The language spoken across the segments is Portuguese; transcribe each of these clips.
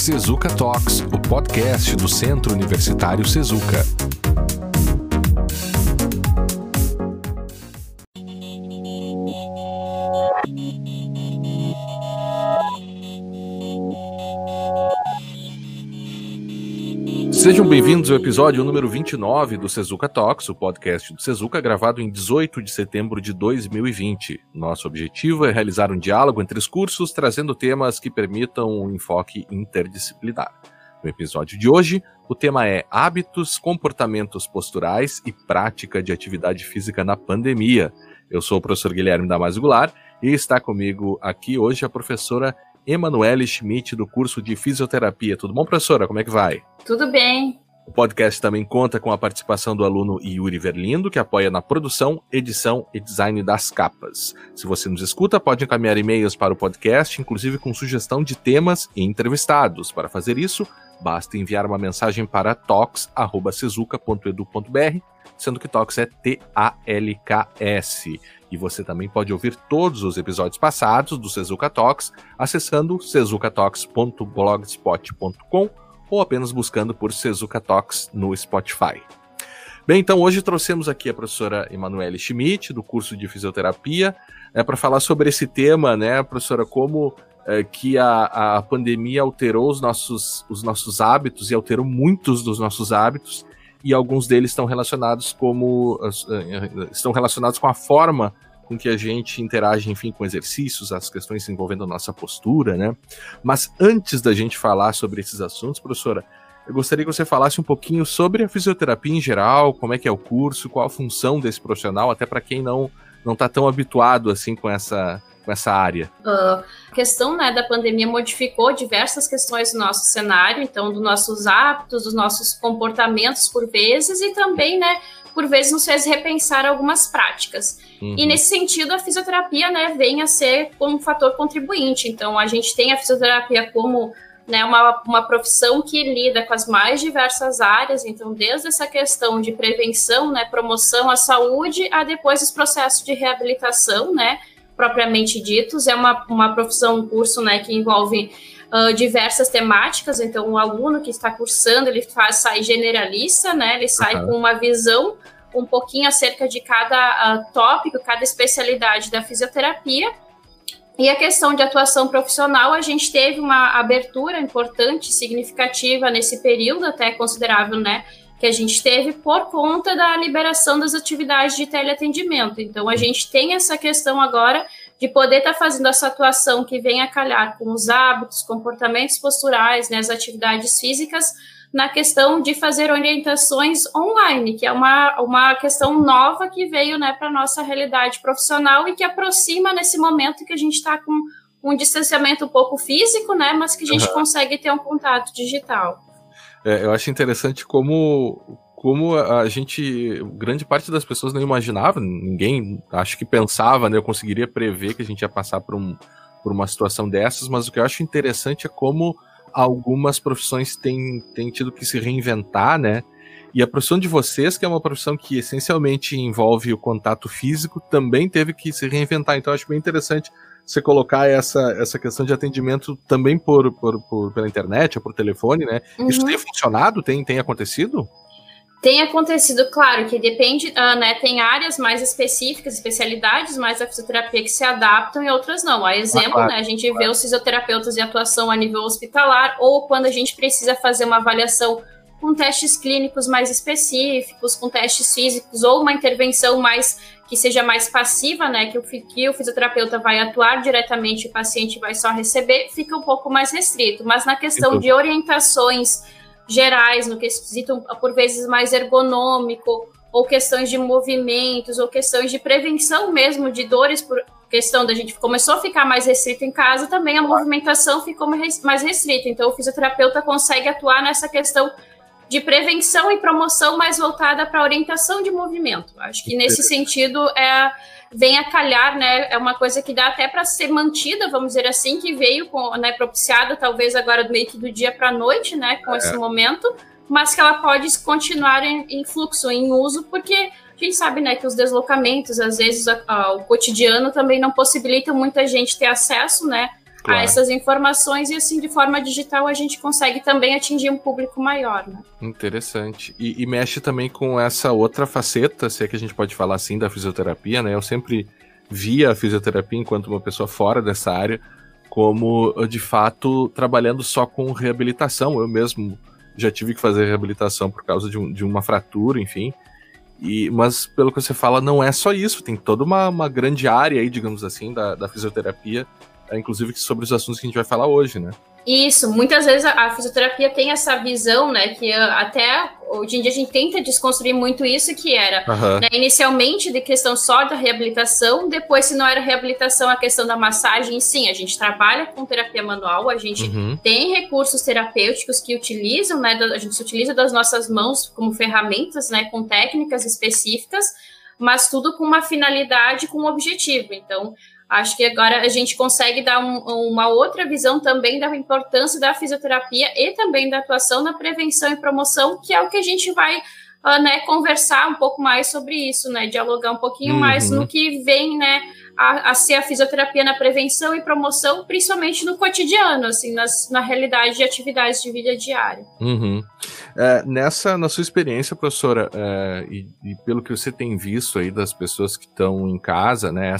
Sezuca Talks, o podcast do Centro Universitário Sezuca. Sejam bem-vindos ao episódio número 29 do Sezuca Talks, o podcast do Sezuca, gravado em 18 de setembro de 2020. Nosso objetivo é realizar um diálogo entre os cursos, trazendo temas que permitam um enfoque interdisciplinar. No episódio de hoje, o tema é hábitos, comportamentos posturais e prática de atividade física na pandemia. Eu sou o professor Guilherme Damasio Goulart e está comigo aqui hoje a professora Emanuele Schmidt, do curso de Fisioterapia. Tudo bom, professora? Como é que vai? Tudo bem. O podcast também conta com a participação do aluno Yuri Verlindo, que apoia na produção, edição e design das capas. Se você nos escuta, pode encaminhar e-mails para o podcast, inclusive com sugestão de temas e entrevistados. Para fazer isso, basta enviar uma mensagem para talks@sezuca.edu.br, sendo que Talks é T-A-L-K-S. E você também pode ouvir todos os episódios passados do Sezuca Talks acessando sezucatalks.blogspot.com ou apenas buscando por Sezuca Talks no Spotify. Bem, então hoje trouxemos aqui a professora Emanuele Schmidt, do curso de Fisioterapia, para falar sobre esse tema, né, professora, como que a pandemia alterou os nossos hábitos e alterou muitos dos nossos hábitos, e alguns deles estão relacionados com a forma com que a gente interage, enfim, com exercícios, as questões envolvendo a nossa postura, né? Mas antes da gente falar sobre esses assuntos, professora, eu gostaria que você falasse um pouquinho sobre a fisioterapia em geral, como é que é o curso, qual a função desse profissional, até para quem não está tão habituado assim com essa área. A questão, né, da pandemia modificou diversas questões do nosso cenário, então dos nossos hábitos, dos nossos comportamentos por vezes, e também, né, por vezes nos fez repensar algumas práticas. E nesse sentido a fisioterapia, né, vem a ser um fator contribuinte. Então a gente tem a fisioterapia como, né, uma profissão que lida com as mais diversas áreas, então desde essa questão de prevenção, né, promoção à saúde, a depois os processos de reabilitação, né, propriamente ditos. É uma profissão, um curso, né, que envolve diversas temáticas. Então o aluno que está cursando, ele sai generalista, né, ele sai com uma visão um pouquinho acerca de cada tópico, cada especialidade da fisioterapia. E a questão de atuação profissional, a gente teve uma abertura importante, significativa nesse período, até considerável, né, que a gente teve por conta da liberação das atividades de teleatendimento. Então, a gente tem essa questão agora de poder estar fazendo essa atuação que vem a calhar com os hábitos, comportamentos posturais, né, as atividades físicas, na questão de fazer orientações online, que é uma questão nova que veio, né, para a nossa realidade profissional e que aproxima nesse momento que a gente está com um distanciamento um pouco físico, né, mas que a gente consegue ter um contato digital. Eu acho interessante como a gente, grande parte das pessoas não imaginava, ninguém acho que pensava, né, eu conseguiria prever que a gente ia passar por uma situação dessas, mas o que eu acho interessante é como algumas profissões têm tido que se reinventar, né? E a profissão de vocês, que é uma profissão que essencialmente envolve o contato físico, também teve que se reinventar. Então eu acho bem interessante você colocar essa questão de atendimento também pela internet ou por telefone, né? Isso tem funcionado? Tem acontecido? Tem acontecido, claro, que depende, né, tem áreas mais específicas, especialidades mais da fisioterapia que se adaptam e outras não. A exemplo, né, a gente vê os fisioterapeutas em atuação a nível hospitalar, ou quando a gente precisa fazer uma avaliação com testes clínicos mais específicos, com testes físicos, ou uma intervenção que seja mais passiva, né, que o fisioterapeuta vai atuar diretamente e o paciente vai só receber, fica um pouco mais restrito. Mas na questão de orientações gerais, no quesito por vezes mais ergonômico, ou questões de movimentos, ou questões de prevenção mesmo de dores, por questão da gente começou a ficar mais restrito em casa, também a movimentação ficou mais restrita. Então o fisioterapeuta consegue atuar nessa questão de prevenção e promoção mais voltada para a orientação de movimento. Acho que nesse sentido vem a calhar, né, é uma coisa que dá até para ser mantida, vamos dizer assim, que veio né, propiciada talvez agora meio que do dia para a noite, né, com esse momento, mas que ela pode continuar em fluxo, em uso, porque a gente sabe, né, que os deslocamentos, às vezes o cotidiano também não possibilitam muita gente ter acesso, né, a essas informações, e assim, de forma digital, a gente consegue também atingir um público maior, né? Interessante. E mexe também com essa outra faceta, se é que a gente pode falar assim, da fisioterapia, né? Eu sempre via a fisioterapia enquanto uma pessoa fora dessa área, como, de fato, trabalhando só com reabilitação. Eu mesmo já tive que fazer reabilitação por causa de uma fratura, enfim. Mas, pelo que você fala, não é só isso. Tem toda uma grande área aí, digamos assim, da fisioterapia, inclusive sobre os assuntos que a gente vai falar hoje, né? Isso, muitas vezes a fisioterapia tem essa visão, né, que até hoje em dia a gente tenta desconstruir muito isso, que era, né, inicialmente de questão só da reabilitação, depois, se não era reabilitação, a questão da massagem. Sim, a gente trabalha com terapia manual, a gente tem recursos terapêuticos que utilizam, né, a gente utiliza das nossas mãos como ferramentas, né, com técnicas específicas, mas tudo com uma finalidade, com um objetivo. Então, acho que agora a gente consegue dar uma outra visão também da importância da fisioterapia e também da atuação na prevenção e promoção, que é o que a gente vai né, conversar um pouco mais sobre isso, né, dialogar um pouquinho mais no que vem, né, a ser a fisioterapia na prevenção e promoção, principalmente no cotidiano, assim, na realidade de atividades de vida diária. Na sua experiência, professora, e pelo que você tem visto aí das pessoas que estão em casa, né,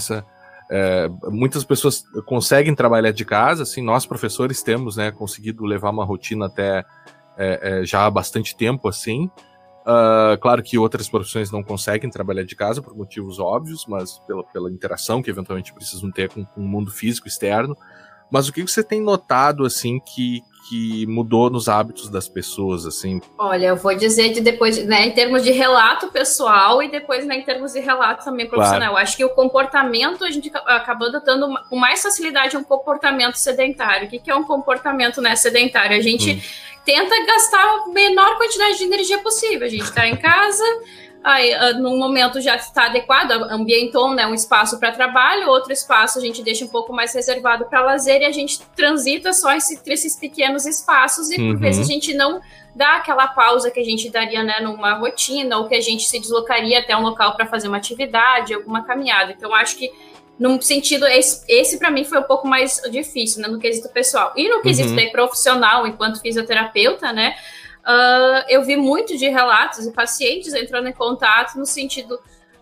muitas pessoas conseguem trabalhar de casa, assim, nós professores temos, né, conseguido levar uma rotina até já há bastante tempo, assim. Claro que outras profissões não conseguem trabalhar de casa por motivos óbvios, mas pela interação que eventualmente precisam ter com o mundo físico externo. Mas o que você tem notado, assim, que mudou nos hábitos das pessoas, assim? Olha, eu vou dizer depois, né, em termos de relato pessoal e depois, né, em termos de relato também profissional. Claro. Acho que o comportamento, a gente acabou adotando com mais facilidade um comportamento sedentário. O que é um comportamento, né, sedentário? A gente tenta gastar a menor quantidade de energia possível. A gente está em casa, aí, num momento já está adequado, ambientou, né, um espaço para trabalho, outro espaço a gente deixa um pouco mais reservado para lazer, e a gente transita só entre esses pequenos espaços, e por vezes a gente não dá aquela pausa que a gente daria, né, numa rotina, ou que a gente se deslocaria até um local para fazer uma atividade, alguma caminhada. Então, acho que num sentido, esse para mim foi um pouco mais difícil, né, no quesito pessoal. E no quesito profissional, enquanto fisioterapeuta, né, eu vi muito de relatos de pacientes entrando em contato no sentido,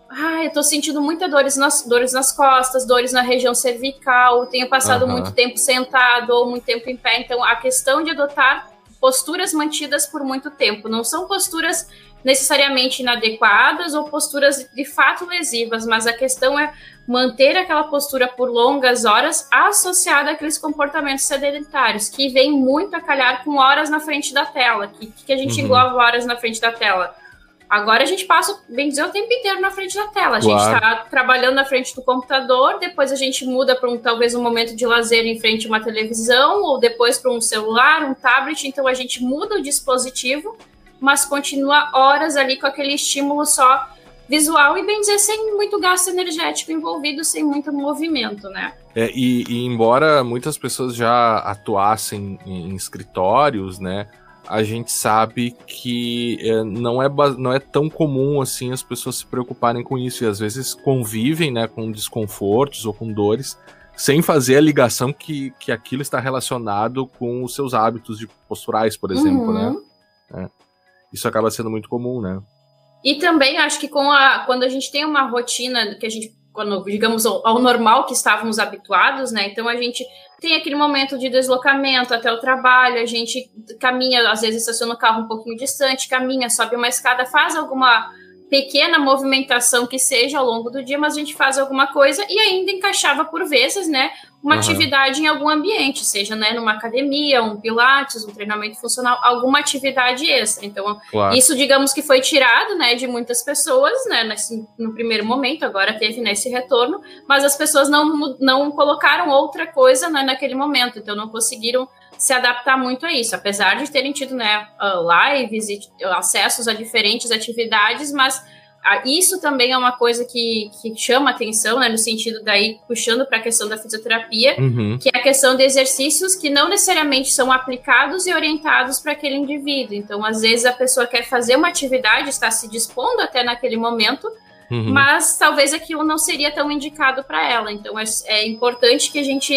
eu tô sentindo muitas dores nas costas, dores na região cervical, tenho passado muito tempo sentado ou muito tempo em pé. Então, a questão de adotar posturas mantidas por muito tempo, não são posturas necessariamente inadequadas ou posturas de fato lesivas, mas a questão é manter aquela postura por longas horas associada àqueles comportamentos sedentários, que vem muito a calhar com horas na frente da tela. Que a gente engloba horas na frente da tela? Agora a gente passa, bem dizer, o tempo inteiro na frente da tela. A gente está trabalhando na frente do computador, depois a gente muda para talvez um momento de lazer em frente a uma televisão, ou depois para um celular, um tablet. Então a gente muda o dispositivo, mas continua horas ali com aquele estímulo só visual e, bem dizer, sem muito gasto energético envolvido, sem muito movimento, né? E embora muitas pessoas já atuassem em escritórios, né, a gente sabe que não é tão comum assim as pessoas se preocuparem com isso, e às vezes convivem, né, com desconfortos ou com dores, sem fazer a ligação que aquilo está relacionado com os seus hábitos posturais, por exemplo, né? Isso acaba sendo muito comum, né? E também acho que quando a gente tem uma rotina que a gente, digamos, ao normal que estávamos habituados, né? Então a gente tem aquele momento de deslocamento até o trabalho, a gente caminha, às vezes estaciona o carro um pouquinho distante, caminha, sobe uma escada, faz alguma pequena movimentação que seja ao longo do dia, mas a gente faz alguma coisa e ainda encaixava por vezes, né, uma atividade em algum ambiente, seja, né, numa academia, um pilates, um treinamento funcional, alguma atividade extra. Então, isso, digamos que foi tirado, né, de muitas pessoas, né, no primeiro momento, agora teve, né, esse retorno, mas as pessoas não colocaram outra coisa, né, naquele momento, então não conseguiram se adaptar muito a isso, apesar de terem tido, né, lives e acessos a diferentes atividades, mas isso também é uma coisa que chama atenção, né, no sentido daí, puxando para a questão da fisioterapia, que é a questão de exercícios que não necessariamente são aplicados e orientados para aquele indivíduo. Então, às vezes, a pessoa quer fazer uma atividade, está se dispondo até naquele momento, mas talvez aquilo não seria tão indicado para ela. Então, é importante que a gente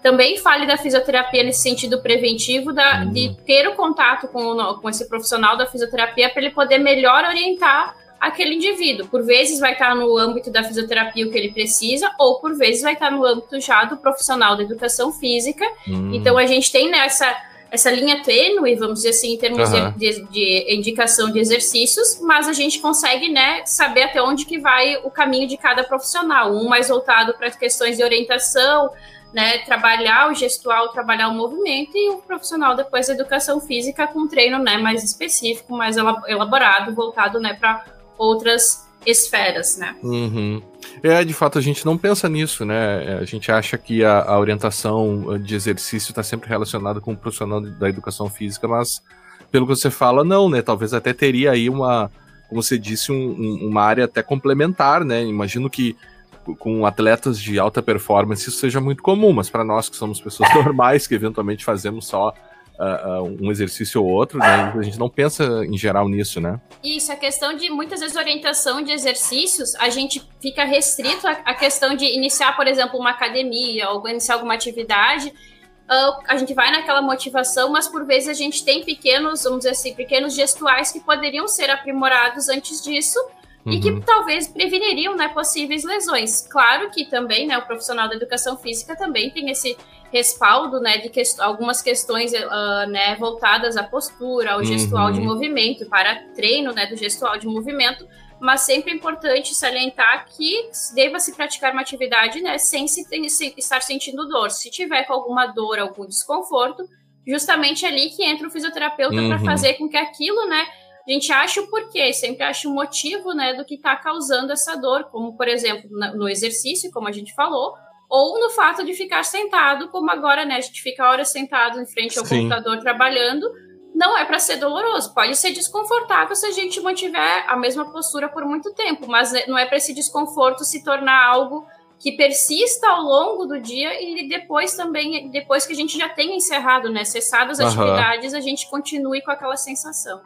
também fale da fisioterapia nesse sentido preventivo, de ter o contato com esse profissional da fisioterapia para ele poder melhor orientar aquele indivíduo. Por vezes vai estar no âmbito da fisioterapia o que ele precisa, ou por vezes vai estar no âmbito já do profissional da educação física. Então a gente tem essa linha tênue, vamos dizer assim, em termos de indicação de exercícios, mas a gente consegue, né, saber até onde que vai o caminho de cada profissional. Um mais voltado para as questões de orientação, né, trabalhar o gestual, trabalhar o movimento, e o profissional depois da educação física com um treino, né, mais específico, mais elaborado, voltado, né, para outras esferas, né. De fato, a gente não pensa nisso, né? A gente acha que a orientação de exercício está sempre relacionada com o profissional da educação física, mas pelo que você fala, não, né? Talvez até teria aí como você disse, uma área até complementar, né? Imagino que com atletas de alta performance isso seja muito comum, mas para nós que somos pessoas normais, que eventualmente fazemos só um exercício ou outro, né? A gente não pensa em geral nisso, né? Isso, a questão de muitas vezes orientação de exercícios, a gente fica restrito à questão de iniciar, por exemplo, uma academia ou iniciar alguma atividade. A gente vai naquela motivação, mas por vezes a gente tem pequenos, vamos dizer assim, pequenos gestuais que poderiam ser aprimorados antes disso, e que talvez preveniriam, né, possíveis lesões. Claro que também, né, o profissional da educação física também tem esse respaldo, né, de algumas questões né, voltadas à postura, ao gestual de movimento, para treino, né, do gestual de movimento, mas sempre é importante salientar que deva se praticar uma atividade, né, sem estar sentindo dor. Se tiver com alguma dor, algum desconforto, justamente ali que entra o fisioterapeuta para fazer com que aquilo, né, a gente acha o porquê, sempre acha o motivo, né, do que está causando essa dor, como, por exemplo, no exercício, como a gente falou, ou no fato de ficar sentado, como agora, né, a gente fica horas sentado em frente ao computador trabalhando. Não é para ser doloroso, pode ser desconfortável se a gente mantiver a mesma postura por muito tempo, mas não é para esse desconforto se tornar algo que persista ao longo do dia e depois também, depois que a gente já tenha encerrado, né, cessadas as atividades, a gente continue com aquela sensação.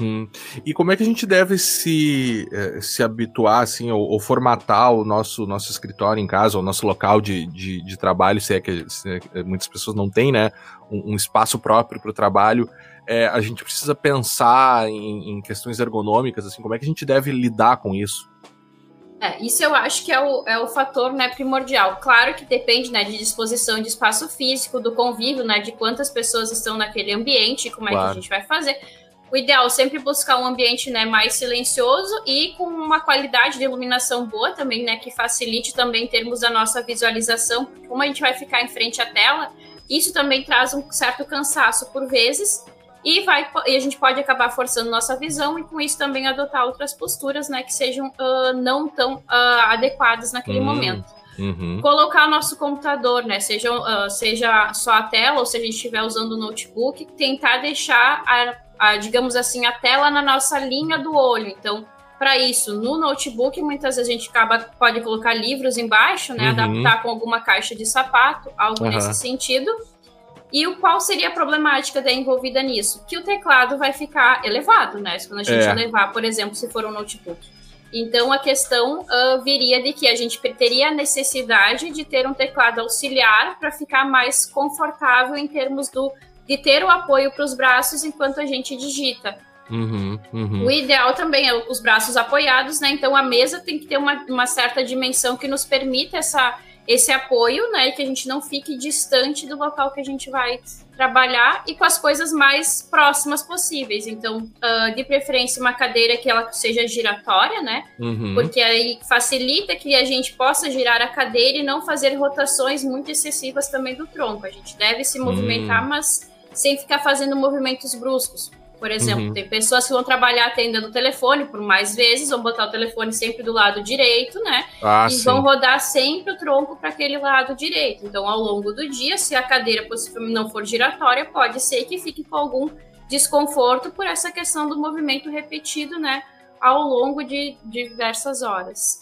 E como é que a gente deve se habituar, assim, ou formatar o nosso escritório em casa, o nosso local de trabalho, se é que muitas pessoas não têm, né, um espaço próprio para o trabalho. A gente precisa pensar em questões ergonômicas, assim, como é que a gente deve lidar com isso? Isso eu acho que é o fator, né, primordial. Claro que depende, né, de disposição de espaço físico, do convívio, né, de quantas pessoas estão naquele ambiente, como é que a gente vai fazer. O ideal é sempre buscar um ambiente, né, mais silencioso e com uma qualidade de iluminação boa também, né, que facilite também em termos da nossa visualização. Como a gente vai ficar em frente à tela, isso também traz um certo cansaço por vezes e a gente pode acabar forçando nossa visão e com isso também adotar outras posturas, né, que sejam não tão adequadas naquele momento. Colocar o nosso computador, né, seja só a tela ou se a gente estiver usando o notebook, tentar deixar digamos assim, a tela na nossa linha do olho. Então, para isso, no notebook, muitas vezes a gente pode colocar livros embaixo, né, adaptar com alguma caixa de sapato, algo nesse sentido. E qual seria a problemática envolvida nisso? Que o teclado vai ficar elevado, né, quando a gente levar, por exemplo, se for um notebook. Então, a questão viria de que a gente teria a necessidade de ter um teclado auxiliar para ficar mais confortável em termos de ter o apoio para os braços enquanto a gente digita. O ideal também é os braços apoiados, né? Então a mesa tem que ter uma certa dimensão que nos permita esse apoio, né? E que a gente não fique distante do local que a gente vai trabalhar e com as coisas mais próximas possíveis. Então, de preferência, uma cadeira que ela seja giratória, né? Porque aí facilita que a gente possa girar a cadeira e não fazer rotações muito excessivas também do tronco. A gente deve se movimentar, mas sem ficar fazendo movimentos bruscos. Por exemplo, tem pessoas que vão trabalhar atendendo o telefone por mais vezes, vão botar o telefone sempre do lado direito, né? Vão rodar sempre o tronco para aquele lado direito. Então, ao longo do dia, se a cadeira possivelmente não for giratória, pode ser que fique com algum desconforto por essa questão do movimento repetido, né? Ao longo de diversas horas.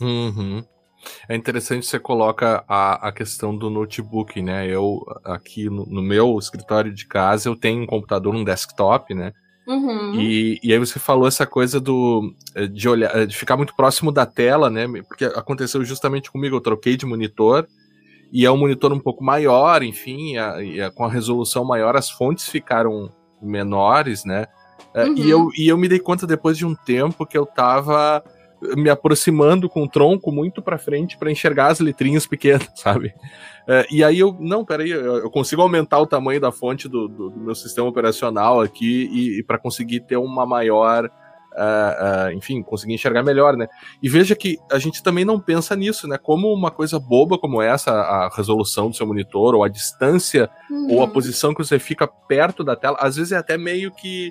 É interessante você coloca a questão do notebook, né? Eu, aqui no meu escritório de casa, eu tenho um computador, um desktop, né? E aí você falou essa coisa de ficar muito próximo da tela, né? Porque aconteceu justamente comigo, eu troquei de monitor e é um monitor um pouco maior, enfim, com a resolução maior, as fontes ficaram menores, né? E eu me dei conta depois de um tempo que eu tava me aproximando com o tronco muito para frente para enxergar as letrinhas pequenas, sabe? E aí eu consigo aumentar o tamanho da fonte do meu sistema operacional aqui e para conseguir ter uma maior, enfim, conseguir enxergar melhor, né? E veja que a gente também não pensa nisso, né? Como uma coisa boba como essa, a resolução do seu monitor, ou a distância, ou a posição que você fica perto da tela, às vezes é até meio que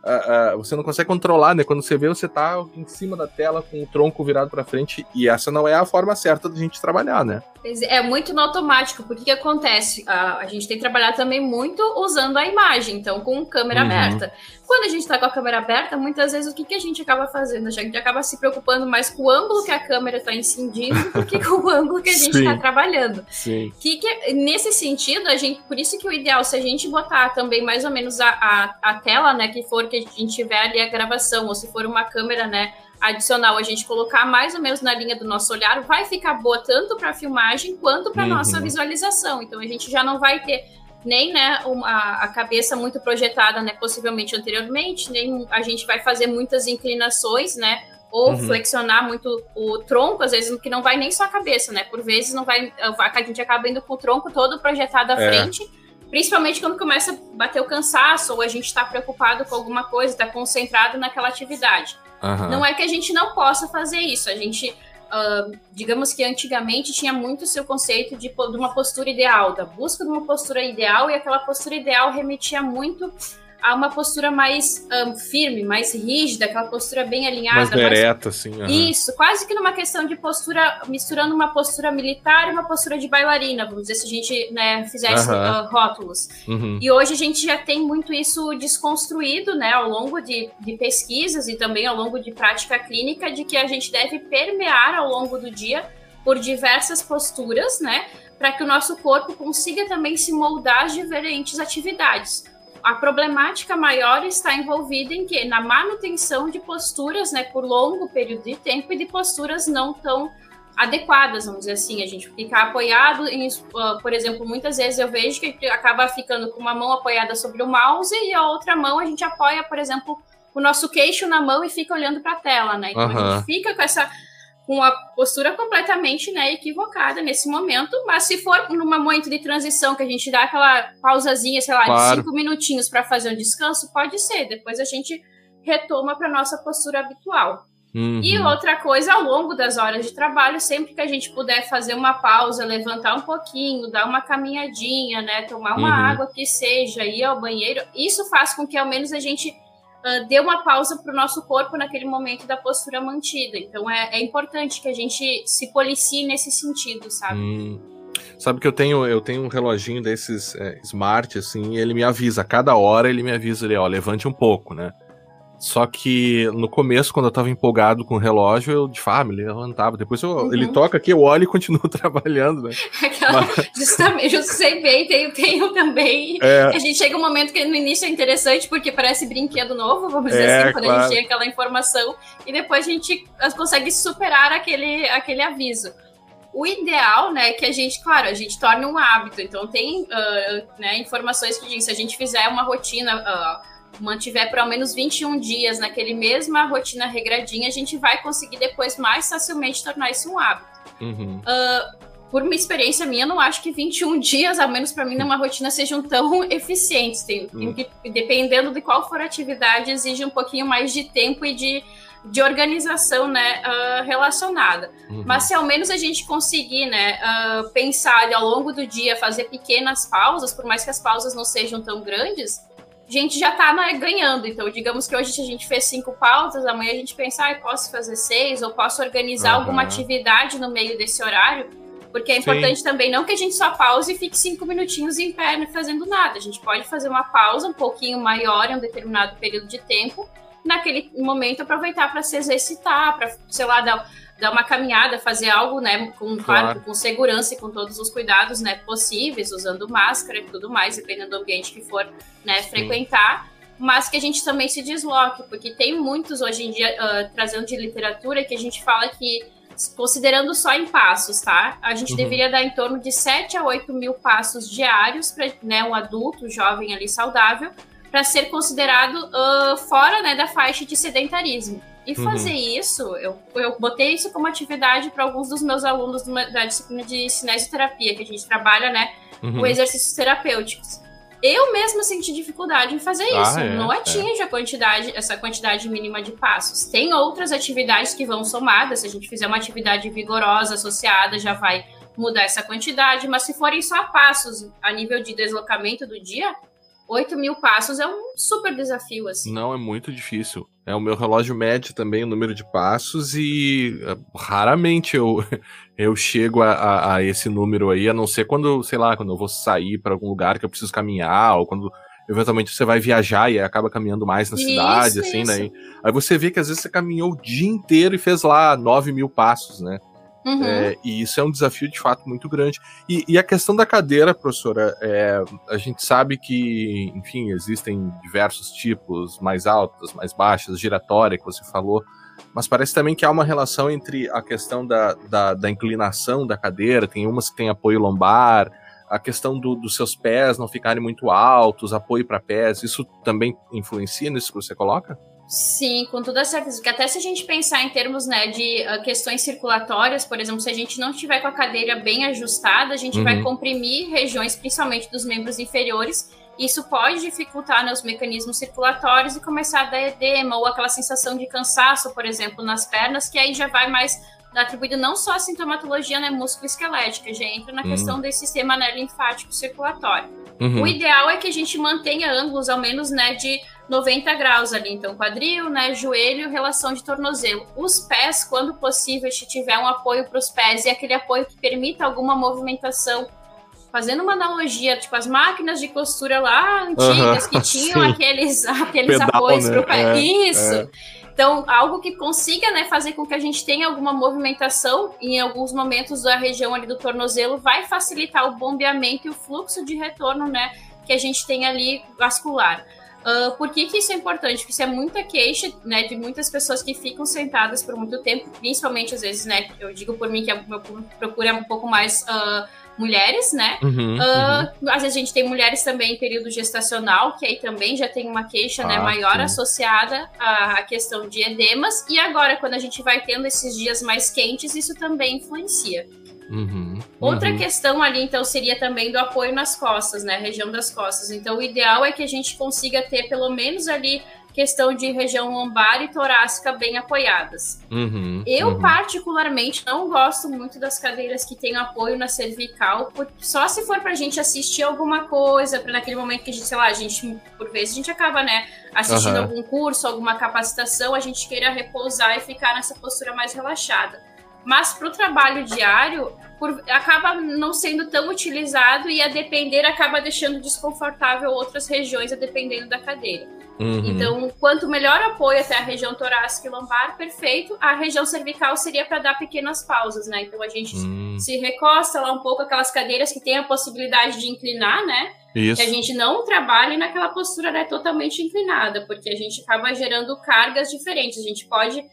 você não consegue controlar, né? Quando você vê, você tá em cima da tela com o tronco virado para frente, e essa não é a forma certa de a gente trabalhar, né? É muito no automático, porque o que acontece? A gente tem que trabalhar também muito usando a imagem, então com câmera aberta. Quando a gente tá com a câmera aberta, muitas vezes o que a gente acaba fazendo? A gente acaba se preocupando mais com o ângulo que a câmera tá incidindo do que com o ângulo que a gente tá trabalhando. Sim. Nesse sentido, por isso que o ideal, se a gente botar também mais ou menos a tela, né, que for que a gente tiver ali a gravação, ou se for uma câmera, né, adicional, a gente colocar mais ou menos na linha do nosso olhar, vai ficar boa tanto para a filmagem quanto para nossa visualização. Então a gente já não vai ter nem, né, a cabeça muito projetada, né, possivelmente anteriormente, nem a gente vai fazer muitas inclinações, né, ou flexionar muito o tronco, às vezes que não vai nem só a cabeça, né, por vezes não vai, a gente acaba indo com o tronco todo projetado à frente, principalmente quando começa a bater o cansaço, ou a gente está preocupado com alguma coisa, está concentrado naquela atividade. Não é que a gente não possa fazer isso, a gente, digamos que antigamente tinha muito o seu conceito de uma postura ideal, da busca de uma postura ideal, e aquela postura ideal remetia muito a uma postura mais firme, mais rígida, aquela postura bem alinhada. Mais ereta, assim. Isso, quase que numa questão de postura, misturando uma postura militar e uma postura de bailarina, vamos dizer, se a gente, né, fizesse rótulos. E hoje a gente já tem muito isso desconstruído, né, ao longo de pesquisas e também ao longo de prática clínica, de que a gente deve permear ao longo do dia por diversas posturas, né, para que o nosso corpo consiga também se moldar às diferentes atividades. A problemática maior está envolvida em quê? Na manutenção de posturas, né, por longo período de tempo, e de posturas não tão adequadas, vamos dizer assim. A gente ficar apoiado, por exemplo, muitas vezes eu vejo que acaba ficando com uma mão apoiada sobre o mouse e a outra mão a gente apoia, por exemplo, o nosso queixo na mão e fica olhando para a tela, né? Então a gente fica com a postura completamente, né, equivocada nesse momento, mas se for num momento de transição que a gente dá aquela pausazinha, sei lá, de 5 minutinhos para fazer um descanso, pode ser, depois a gente retoma para nossa postura habitual. E outra coisa, ao longo das horas de trabalho, sempre que a gente puder fazer uma pausa, levantar um pouquinho, dar uma caminhadinha, né, tomar uma água que seja, ir ao banheiro, isso faz com que ao menos a gente dê uma pausa para o nosso corpo naquele momento da postura mantida. Então é importante que a gente se policie nesse sentido, sabe? Sabe que eu tenho um reloginho desses smart, assim, e ele me avisa, a cada hora ele me avisa, levante um pouco, né? Só que no começo, quando eu tava empolgado com o relógio, eu me levantava. Depois ele toca aqui, eu olho e continuo trabalhando, né? Justamente, eu sei bem, tenho também. A gente chega um momento que no início é interessante, porque parece brinquedo novo, vamos dizer assim, quando a gente tem aquela informação, e depois a gente consegue superar aquele aviso. O ideal, né, é que a gente torne um hábito. Então tem né, informações que dizem, se a gente fizer uma rotina, mantiver por ao menos 21 dias naquele mesma rotina regradinha, a gente vai conseguir depois mais facilmente tornar isso um hábito. Por uma experiência minha, eu não acho que 21 dias, ao menos para mim, numa rotina, sejam tão eficientes. Tem que, dependendo de qual for a atividade, exige um pouquinho mais de tempo e de organização, né, relacionada. Mas se ao menos a gente conseguir, né, pensar ao longo do dia, fazer pequenas pausas, por mais que as pausas não sejam tão grandes, a gente já tá, né, ganhando. Então, digamos que hoje a gente fez 5 pausas, amanhã a gente pensa, posso fazer 6, ou posso organizar alguma atividade no meio desse horário, porque é importante também, não que a gente só pause e fique 5 minutinhos em pé fazendo nada. A gente pode fazer uma pausa um pouquinho maior em um determinado período de tempo, naquele momento aproveitar para se exercitar, para, sei lá, dar uma caminhada, fazer algo, né, claro, com segurança e com todos os cuidados, né, possíveis, usando máscara e tudo mais, dependendo do ambiente que for, né, frequentar, mas que a gente também se desloque, porque tem muitos hoje em dia, trazendo de literatura, que a gente fala que considerando só em passos, tá? A gente deveria dar em torno de 7 a 8 mil passos diários para, né, um adulto, jovem ali saudável, para ser considerado fora, né, da faixa de sedentarismo. E fazer isso, eu botei isso como atividade para alguns dos meus alunos da disciplina de cinesioterapia, que a gente trabalha, né, com exercícios terapêuticos. Eu mesma senti dificuldade em fazer isso. Não atinge essa quantidade mínima de passos. Tem outras atividades que vão somadas. Se a gente fizer uma atividade vigorosa associada, já vai mudar essa quantidade. Mas se forem só passos a nível de deslocamento do dia, 8 mil passos é um super desafio, assim. Não, é muito difícil. O meu relógio mede também o número de passos e raramente eu chego a esse número aí, a não ser quando, sei lá, quando eu vou sair para algum lugar que eu preciso caminhar, ou quando eventualmente você vai viajar e acaba caminhando mais na cidade, assim, né? Aí você vê que às vezes você caminhou o dia inteiro e fez lá 9 mil passos, né? E isso é um desafio de fato muito grande. E a questão da cadeira, professora, a gente sabe que, enfim, existem diversos tipos, mais altas, mais baixas, giratória, que você falou, mas parece também que há uma relação entre a questão da inclinação da cadeira, tem umas que tem apoio lombar, a questão dos seus pés não ficarem muito altos, apoio para pés, isso também influencia nisso que você coloca? Sim, com toda certeza, porque até se a gente pensar em termos, né, de questões circulatórias, por exemplo, se a gente não estiver com a cadeira bem ajustada, a gente vai comprimir regiões, principalmente dos membros inferiores, e isso pode dificultar, né, os mecanismos circulatórios e começar a dar edema ou aquela sensação de cansaço, por exemplo, nas pernas, que aí já vai mais atribuído não só à sintomatologia, né, musculoesquelética, já entra na questão desse sistema, né, linfático circulatório. O ideal é que a gente mantenha ângulos, ao menos, né, de 90 graus ali, então quadril, né, joelho, relação de tornozelo. Os pés, quando possível, se tiver um apoio para os pés e aquele apoio que permita alguma movimentação, fazendo uma analogia, tipo as máquinas de costura lá antigas que tinham aqueles pedal, apoios, né, para o pé. Isso. Então, algo que consiga, né, fazer com que a gente tenha alguma movimentação em alguns momentos da região ali do tornozelo vai facilitar o bombeamento e o fluxo de retorno, né, que a gente tem ali vascular. Por que isso é importante? Porque isso é muita queixa, né, de muitas pessoas que ficam sentadas por muito tempo, principalmente às vezes, né, eu digo por mim que eu procuro um pouco mais mulheres, né? Às vezes a gente tem mulheres também em período gestacional, que aí também já tem uma queixa, né, maior associada à questão de edemas, e agora quando a gente vai tendo esses dias mais quentes, isso também influencia. Outra questão ali, então, seria também do apoio nas costas, né, região das costas. Então, o ideal é que a gente consiga ter pelo menos ali questão de região lombar e torácica bem apoiadas. Eu, particularmente, não gosto muito das cadeiras que têm apoio na cervical, só se for pra gente assistir alguma coisa, para naquele momento que a gente, sei lá, a gente, por vezes, a gente acaba, né, assistindo algum curso, alguma capacitação, a gente queira repousar e ficar nessa postura mais relaxada. Mas para o trabalho diário, acaba não sendo tão utilizado e a depender acaba deixando desconfortável outras regiões, a dependendo da cadeira. Então, quanto melhor apoio até a região torácica e lombar, perfeito. A região cervical seria para dar pequenas pausas, né? Então, a gente se recosta lá um pouco, aquelas cadeiras que tem a possibilidade de inclinar, né? Isso. Que a gente não trabalhe naquela postura, né, totalmente inclinada, porque a gente acaba gerando cargas diferentes. A gente pode...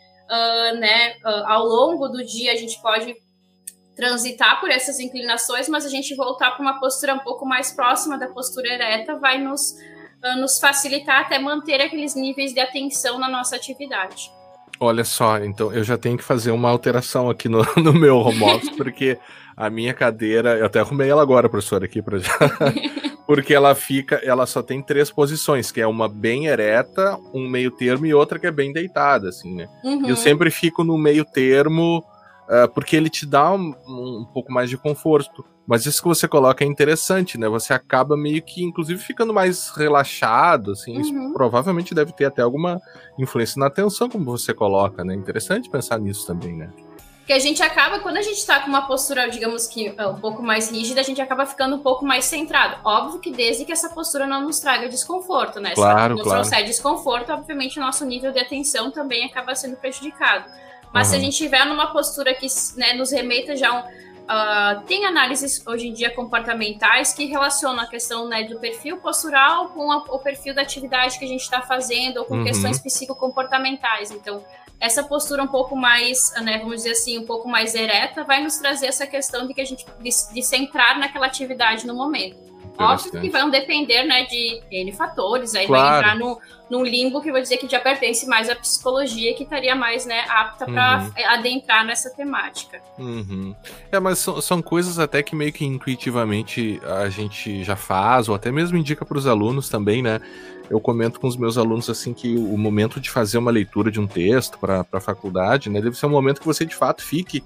ao longo do dia a gente pode transitar por essas inclinações, mas a gente voltar para uma postura um pouco mais próxima da postura ereta vai nos facilitar até manter aqueles níveis de atenção na nossa atividade. Olha só, então eu já tenho que fazer uma alteração aqui no meu home office, porque a minha cadeira, eu até arrumei ela agora, professora, aqui para já... Porque ela só tem 3 posições, que é uma bem ereta, um meio termo e outra que é bem deitada, assim, né? E eu sempre fico no meio termo, porque ele te dá um pouco mais de conforto. Mas isso que você coloca é interessante, né? Você acaba meio que, inclusive, ficando mais relaxado, assim. Isso provavelmente deve ter até alguma influência na atenção, como você coloca, né? Interessante pensar nisso também, né? Que a gente acaba, quando a gente tá com uma postura, digamos que um pouco mais rígida, a gente acaba ficando um pouco mais centrado. Óbvio que desde que essa postura não nos traga desconforto, né? Claro, se nos trouxer desconforto, obviamente o nosso nível de atenção também acaba sendo prejudicado. Mas se a gente estiver numa postura que, né, nos remeta já tem análises hoje em dia comportamentais que relacionam a questão, né, do perfil postural com o perfil da atividade que a gente está fazendo ou com questões psicocomportamentais. Então, essa postura um pouco mais, né, vamos dizer assim, um pouco mais ereta, vai nos trazer essa questão de que a gente de centrar naquela atividade no momento. Óbvio que vão depender, né, de N fatores, aí vai entrar num limbo que eu vou dizer que já pertence mais à psicologia, que estaria mais, né, apta para adentrar nessa temática. Mas são coisas até que meio que intuitivamente a gente já faz, ou até mesmo indica para os alunos também, né? Eu comento com os meus alunos assim que o momento de fazer uma leitura de um texto para a faculdade, né, deve ser um momento que você de fato fique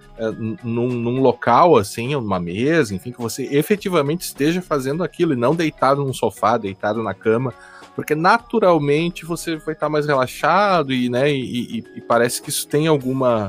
num local, assim, numa mesa, enfim, que você efetivamente esteja fazendo aquilo e não deitado num sofá, deitado na cama, porque naturalmente você vai estar mais relaxado e parece que isso tem alguma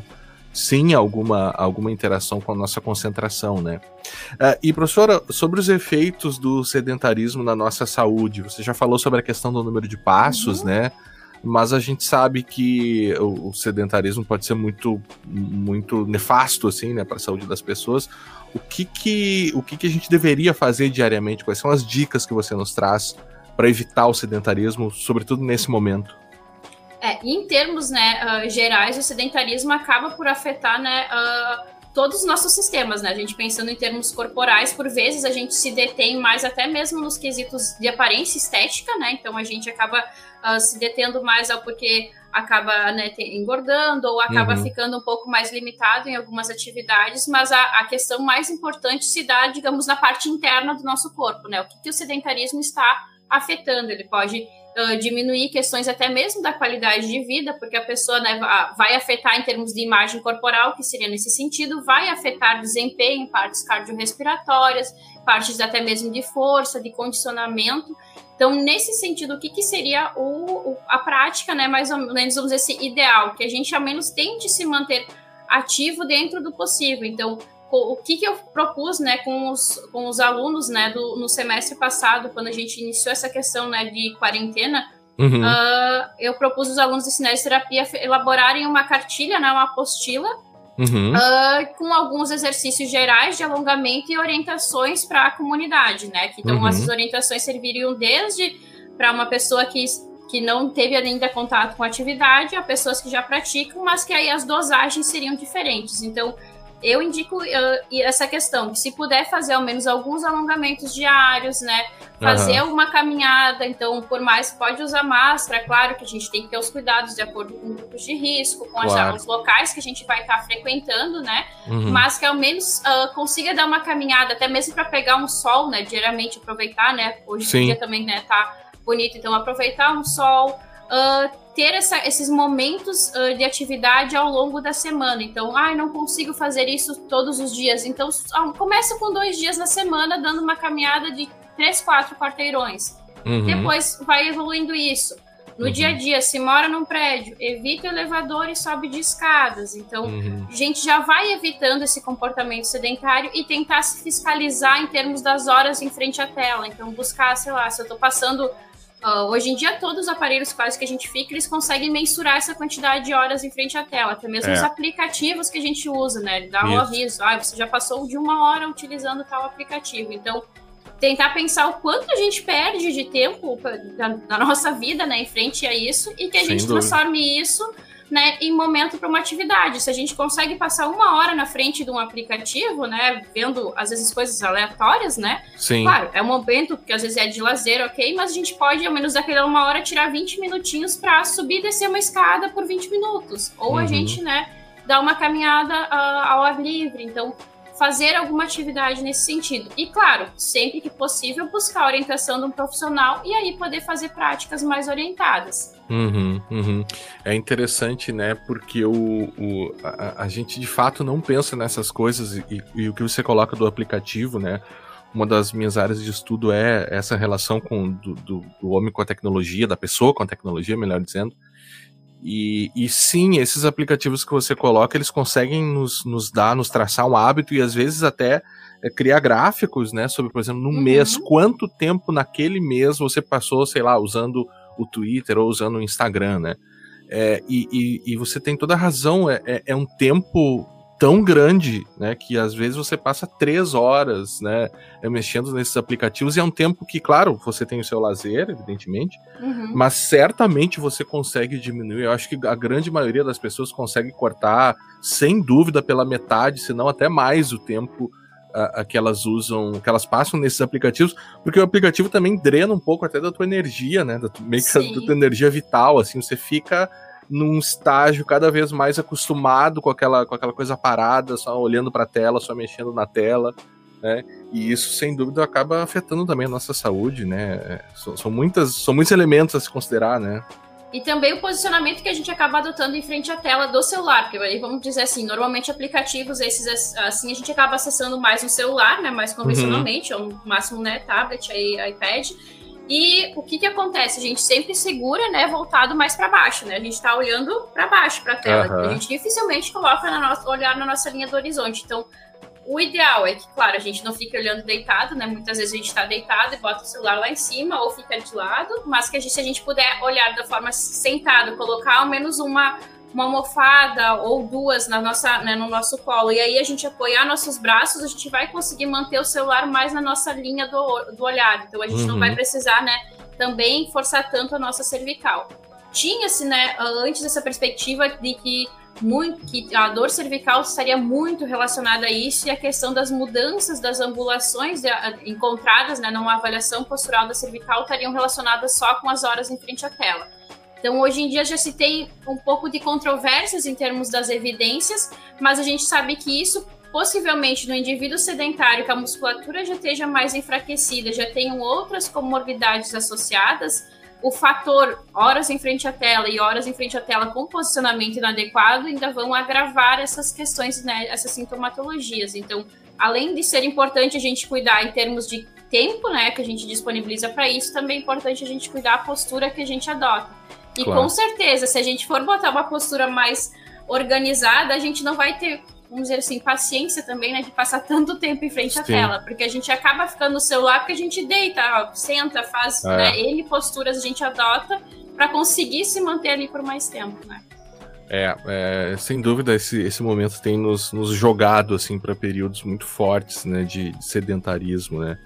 interação com a nossa concentração, né? E professora, sobre os efeitos do sedentarismo na nossa saúde, você já falou sobre a questão do número de passos, né? Mas a gente sabe que o sedentarismo pode ser muito, muito nefasto, assim, né, para a saúde das pessoas. O que a gente deveria fazer diariamente? Quais são as dicas que você nos traz para evitar o sedentarismo, sobretudo nesse momento? Em termos, né, gerais, o sedentarismo acaba por afetar, né, todos os nossos sistemas, né? A gente pensando em termos corporais, por vezes a gente se detém mais até mesmo nos quesitos de aparência estética, né? Então a gente acaba se detendo mais porque acaba, né, engordando ou acaba ficando um pouco mais limitado em algumas atividades, mas a questão mais importante se dá, digamos, na parte interna do nosso corpo, né? O que o sedentarismo está afetando? Ele pode diminuir questões até mesmo da qualidade de vida, porque a pessoa, né, vai afetar em termos de imagem corporal, que seria nesse sentido, vai afetar desempenho, partes cardiorrespiratórias, partes até mesmo de força, de condicionamento. Então, nesse sentido, o que seria a prática, né, mais ou menos, vamos dizer assim, ideal, que a gente ao menos tente se manter ativo dentro do possível. Então, o que eu propus, né, com os alunos, né, no semestre passado, quando a gente iniciou essa questão, né, de quarentena, eu propus aos alunos de cinesioterapia elaborarem uma cartilha, né, uma apostila, com alguns exercícios gerais de alongamento e orientações para a comunidade, né, que então essas orientações serviriam desde para uma pessoa que não teve ainda contato com a atividade, a pessoas que já praticam, mas que aí as dosagens seriam diferentes. Então, eu indico essa questão, que se puder fazer ao menos alguns alongamentos diários, né, fazer uma caminhada, então, por mais, pode usar máscara, claro que a gente tem que ter os cuidados de acordo com grupos de risco, com os locais que a gente vai estar frequentando, né, mas que ao menos consiga dar uma caminhada, até mesmo para pegar um sol, né, diariamente aproveitar, né, hoje em dia também, né, tá bonito, então aproveitar um sol, ter esses momentos de atividade ao longo da semana. Então, não consigo fazer isso todos os dias. Então, começa com 2 dias na semana, dando uma caminhada de 3, 4 quarteirões. Depois vai evoluindo isso. No dia a dia, se mora num prédio, evita o elevador e sobe de escadas. Então, a gente já vai evitando esse comportamento sedentário e tentar se fiscalizar em termos das horas em frente à tela. Então, buscar, sei lá, se eu estou passando... hoje em dia, todos os aparelhos quase que a gente fica, eles conseguem mensurar essa quantidade de horas em frente à tela. Até mesmo os aplicativos que a gente usa, né? Ele dá um aviso. Você já passou de 1 hora utilizando tal aplicativo. Então, tentar pensar o quanto a gente perde de tempo na nossa vida, né? Em frente a isso. E que a gente transforme isso, né, em momento para uma atividade. Se a gente consegue passar 1 hora na frente de um aplicativo, né, vendo às vezes coisas aleatórias, né? Sim. Claro, é um momento que às vezes é de lazer, ok, mas a gente pode, ao menos daquela 1 hora, tirar 20 minutinhos para subir e descer uma escada por 20 minutos. Ou a gente, né, dar uma caminhada ao ar livre. Então, fazer alguma atividade nesse sentido. E, claro, sempre que possível, buscar a orientação de um profissional e aí poder fazer práticas mais orientadas. É interessante, né, porque a gente de fato não pensa nessas coisas e o que você coloca do aplicativo, né, uma das minhas áreas de estudo é essa relação do homem com a tecnologia, da pessoa com a tecnologia, melhor dizendo. E sim, esses aplicativos que você coloca, eles conseguem nos traçar um hábito e às vezes até criar gráficos, né, sobre, por exemplo, num mês, quanto tempo naquele mês você passou, sei lá, usando o Twitter ou usando o Instagram, né? E você tem toda a razão, é um tempo tão grande, né, que às vezes você passa 3 horas, né, mexendo nesses aplicativos, e é um tempo que, claro, você tem o seu lazer, evidentemente, mas certamente você consegue diminuir. Eu acho que a grande maioria das pessoas consegue cortar, sem dúvida, pela metade, se não até mais o tempo que elas usam, que elas passam nesses aplicativos, porque o aplicativo também drena um pouco até da tua energia, né, meio que da tua energia vital, assim, você fica num estágio cada vez mais acostumado com aquela coisa parada, só olhando para a tela, só mexendo na tela, né? E isso, sem dúvida, acaba afetando também a nossa saúde, né? São muitos elementos a se considerar, né? E também o posicionamento que a gente acaba adotando em frente à tela do celular, porque aí vamos dizer assim, normalmente aplicativos esses assim a gente acaba acessando mais no celular, né? Mais convencionalmente, ou no máximo, né? Tablet, aí, iPad. E o que acontece? A gente sempre segura, né, voltado mais para baixo, né? A gente está olhando para baixo, para a tela. A gente dificilmente coloca olhar na nossa linha do horizonte. Então, o ideal é que, claro, a gente não fique olhando deitado, né? Muitas vezes a gente está deitado e bota o celular lá em cima ou fica de lado, mas que se a gente puder olhar da forma sentado, colocar ao menos uma almofada ou duas na nossa, né, no nosso colo, e aí a gente apoiar nossos braços, a gente vai conseguir manter o celular mais na nossa linha do olhar. Então a gente não vai precisar, né, também forçar tanto a nossa cervical. Tinha-se, né, antes essa perspectiva de que a dor cervical estaria muito relacionada a isso, e a questão das mudanças das ambulações encontradas, né, numa avaliação postural da cervical estariam relacionadas só com as horas em frente à tela. Então, hoje em dia já se tem um pouco de controvérsias em termos das evidências, mas a gente sabe que isso, possivelmente, no indivíduo sedentário, que a musculatura já esteja mais enfraquecida, já tenham outras comorbidades associadas, o fator horas em frente à tela e horas em frente à tela com posicionamento inadequado ainda vão agravar essas questões, né, essas sintomatologias. Então, além de ser importante a gente cuidar em termos de tempo, né, que a gente disponibiliza para isso, também é importante a gente cuidar da postura que a gente adota. E com certeza, se a gente for botar uma postura mais organizada, a gente não vai ter, vamos dizer assim, paciência também, né, de passar tanto tempo em frente à tela, porque a gente acaba ficando no celular porque a gente deita, ó, senta, faz, né, N posturas a gente adota para conseguir se manter ali por mais tempo, né. Sem dúvida, esse momento tem nos jogado, assim, para períodos muito fortes, né, de sedentarismo, né.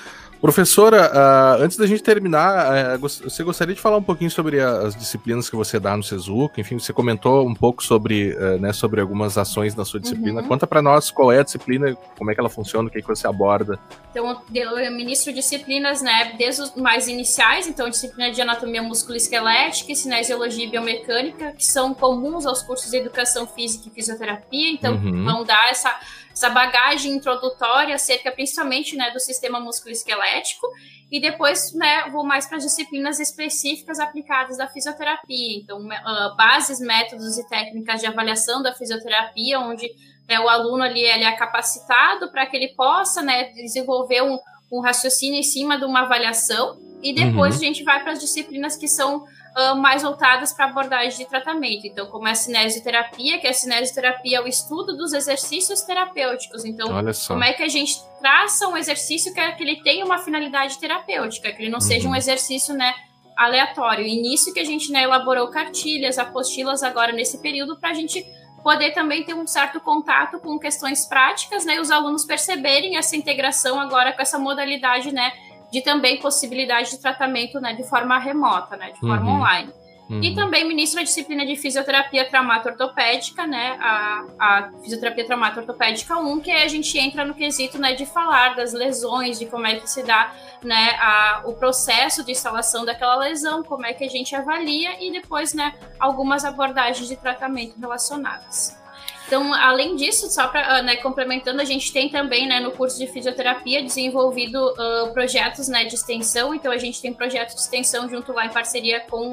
Professora, antes da gente terminar, você gostaria de falar um pouquinho sobre as disciplinas que você dá no SESUC? Enfim, você comentou um pouco sobre, né, sobre algumas ações na sua disciplina. Conta para nós qual é a disciplina, como é que ela funciona, o que você aborda. Então, eu ministro disciplinas, né, desde os mais iniciais, então disciplina de anatomia musculoesquelética, cinesiologia e biomecânica, que são comuns aos cursos de educação física e fisioterapia, então vão dar essa bagagem introdutória acerca principalmente, né, do sistema musculoesquelético, e depois, né, vou mais para as disciplinas específicas aplicadas da fisioterapia, então bases, métodos e técnicas de avaliação da fisioterapia, onde o aluno ali ele é capacitado para que ele possa, né, desenvolver um raciocínio em cima de uma avaliação, e depois a gente vai para as disciplinas que são mais voltadas para abordagem de tratamento. Então, como é a cinesioterapia, que a cinesioterapia é o estudo dos exercícios terapêuticos. Então, como é que a gente traça um exercício que ele tenha uma finalidade terapêutica, que ele não seja um exercício, né, aleatório. E nisso que a gente, né, elaborou cartilhas, apostilas agora nesse período, para a gente poder também ter um certo contato com questões práticas, né, e os alunos perceberem essa integração agora com essa modalidade, né, de também possibilidade de tratamento, né, de forma remota, né, de forma online. E também ministro a disciplina de fisioterapia traumato-ortopédica, né, a fisioterapia traumato-ortopédica 1, que aí a gente entra no quesito, né, de falar das lesões, de como é que se dá, né, o processo de instalação daquela lesão, como é que a gente avalia, e depois, né, algumas abordagens de tratamento relacionadas. Então, além disso, só para, né, complementando, a gente tem também, né, no curso de fisioterapia desenvolvido projetos, né, de extensão. Então, a gente tem projetos de extensão junto lá em parceria com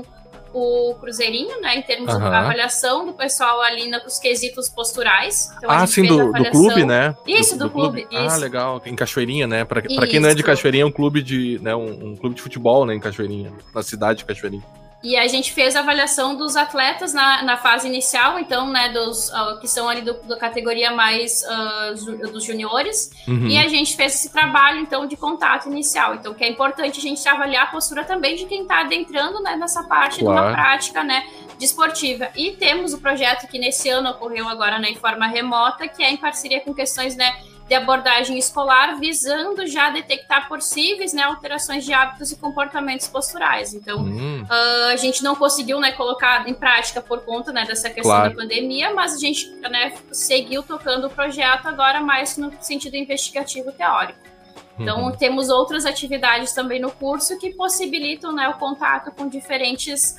o Cruzeirinho, né, em termos de avaliação do pessoal ali nos quesitos posturais. Então, sim, do clube, né? Isso, do clube. Isso. Legal, em Cachoeirinha, né? Pra quem não é de Cachoeirinha, é um clube de, né, um clube de futebol, né, em Cachoeirinha, na cidade de Cachoeirinha. E a gente fez a avaliação dos atletas na fase inicial, então, né, dos que são ali da categoria mais dos juniores, e a gente fez esse trabalho, então, de contato inicial. Então, que é importante a gente avaliar a postura também de quem está adentrando, né, nessa parte de uma prática, né, desportiva. E temos o projeto que nesse ano ocorreu agora, né, em forma remota, que é em parceria com questões, né, de abordagem escolar, visando já detectar possíveis, né, alterações de hábitos e comportamentos posturais. Então, a gente não conseguiu, né, colocar em prática por conta, né, dessa questão da pandemia, mas a gente, né, seguiu tocando o projeto agora mais no sentido investigativo teórico. Então, temos outras atividades também no curso que possibilitam, né, o contato com diferentes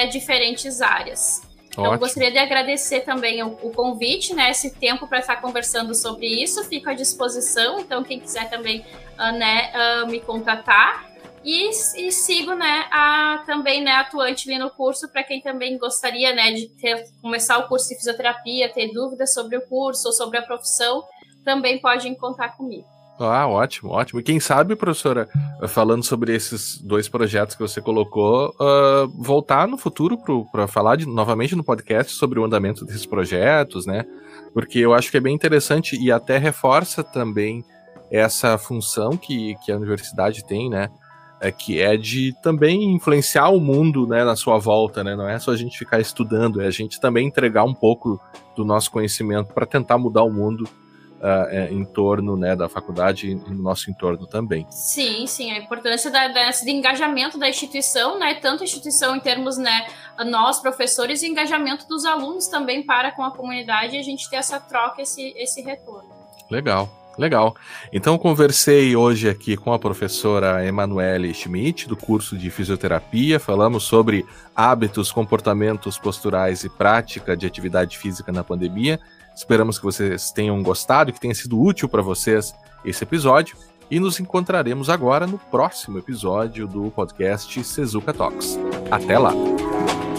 áreas. Então, eu gostaria de agradecer também o convite, né, esse tempo para estar conversando sobre isso. Fico à disposição, então quem quiser também me contatar. E sigo, né, também, né, atuante ali no curso, para quem também gostaria, né, de começar o curso de fisioterapia, ter dúvidas sobre o curso ou sobre a profissão, também pode contar comigo. Ótimo, ótimo. E quem sabe, professora, falando sobre esses 2 projetos que você colocou, voltar no futuro para falar novamente no podcast sobre o andamento desses projetos, né? Porque eu acho que é bem interessante e até reforça também essa função que a universidade tem, né? Que é de também influenciar o mundo, né, na sua volta, né? Não é só a gente ficar estudando, é a gente também entregar um pouco do nosso conhecimento para tentar mudar o mundo em torno, né, da faculdade e no nosso entorno também. Sim, a importância desse engajamento da instituição, né, tanto a instituição em termos, né, nós, professores, e engajamento dos alunos também para com a comunidade, e a gente ter essa troca, esse retorno. Legal. Então, conversei hoje aqui com a professora Emanuele Schmidt, do curso de fisioterapia. Falamos sobre hábitos, comportamentos posturais e prática de atividade física na pandemia. Esperamos que vocês tenham gostado e que tenha sido útil para vocês esse episódio. E nos encontraremos agora no próximo episódio do podcast Sezuca Talks. Até lá!